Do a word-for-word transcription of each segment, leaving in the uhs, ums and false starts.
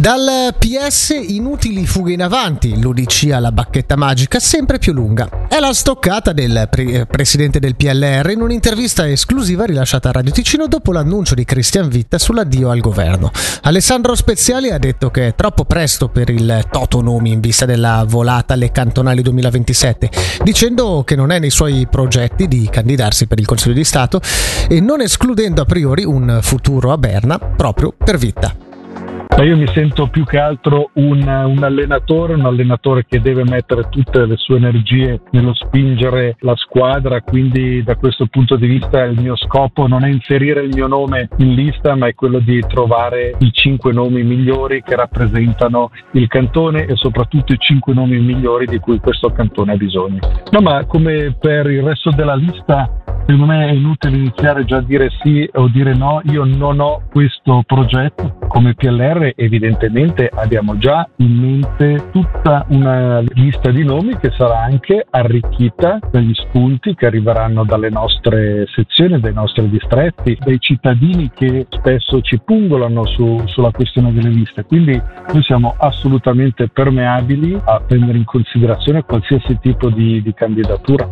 Dal P S inutili fughe in avanti, l'U D C alla bacchetta magica sempre più lunga. È la stoccata del pre- presidente del P L R in un'intervista esclusiva rilasciata a Radio Ticino dopo l'annuncio di Christian Witta sull'addio al governo. Alessandro Speziali ha detto che è troppo presto per il toto nomi in vista della volata alle cantonali duemilaventisette, dicendo che non è nei suoi progetti di candidarsi per il Consiglio di Stato e non escludendo a priori un futuro a Berna proprio per Witta. Io mi sento più che altro un, un allenatore, un allenatore che deve mettere tutte le sue energie nello spingere la squadra, quindi da questo punto di vista il mio scopo non è inserire il mio nome in lista, ma è quello di trovare i cinque nomi migliori che rappresentano il cantone e soprattutto i cinque nomi migliori di cui questo cantone ha bisogno. No, ma come per il resto della lista, secondo me è inutile iniziare già a dire sì o dire no. Io non ho questo progetto. Come P L R evidentemente abbiamo già in mente tutta una lista di nomi che sarà anche arricchita dagli spunti che arriveranno dalle nostre sezioni, dai nostri distretti, dai cittadini che spesso ci pungolano su, sulla questione delle liste. Quindi noi siamo assolutamente permeabili a prendere in considerazione qualsiasi tipo di, di candidatura.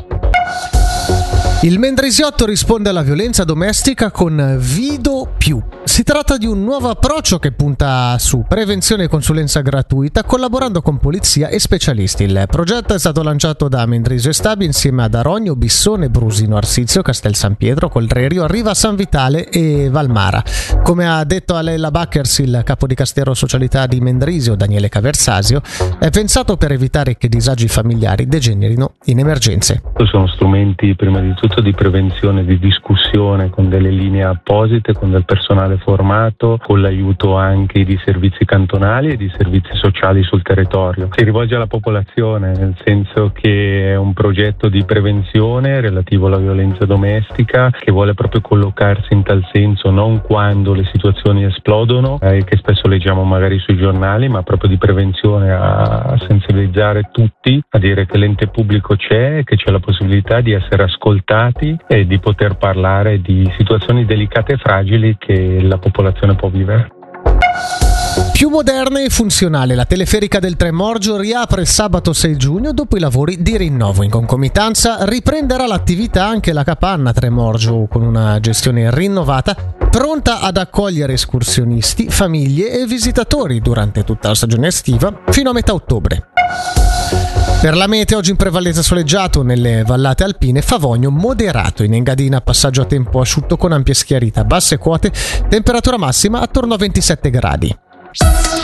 Il Mendrisiotto risponde alla violenza domestica con Vido Più. Si tratta di un nuovo approccio che punta su prevenzione e consulenza gratuita collaborando con polizia e specialisti. Il progetto è stato lanciato da Mendrisio e Stabi insieme ad Arogno, Bissone, Brusino, Arsizio, Castel San Pietro, Colrerio, Riva San Vitale e Valmara. Come ha detto a Leila Backers, il capo di Castero Socialità di Mendrisio, Daniele Caversasio, è pensato per evitare che disagi familiari degenerino in emergenze. Sono strumenti prima di tutto di prevenzione, di discussione con delle linee apposite, con del personale formato, con l'aiuto anche di servizi cantonali e di servizi sociali sul territorio. Si rivolge alla popolazione, nel senso che è un progetto di prevenzione relativo alla violenza domestica che vuole proprio collocarsi in tal senso non quando le situazioni esplodono, eh, che spesso leggiamo magari sui giornali, ma proprio di prevenzione, a sensibilizzare tutti, a dire che l'ente pubblico c'è e che c'è la possibilità di essere ascoltati e di poter parlare di situazioni delicate e fragili che la popolazione può vivere. Più moderna e funzionale, la teleferica del Tremorgio riapre il sabato sei giugno dopo i lavori di rinnovo. In concomitanza riprenderà l'attività anche la capanna Tremorgio con una gestione rinnovata, pronta ad accogliere escursionisti, famiglie e visitatori durante tutta la stagione estiva fino a metà ottobre. Per la mete oggi in prevalenza soleggiato, nelle vallate alpine favogno moderato, in Engadina passaggio a tempo asciutto con ampia schiarita, basse quote, temperatura massima attorno a ventisette gradi.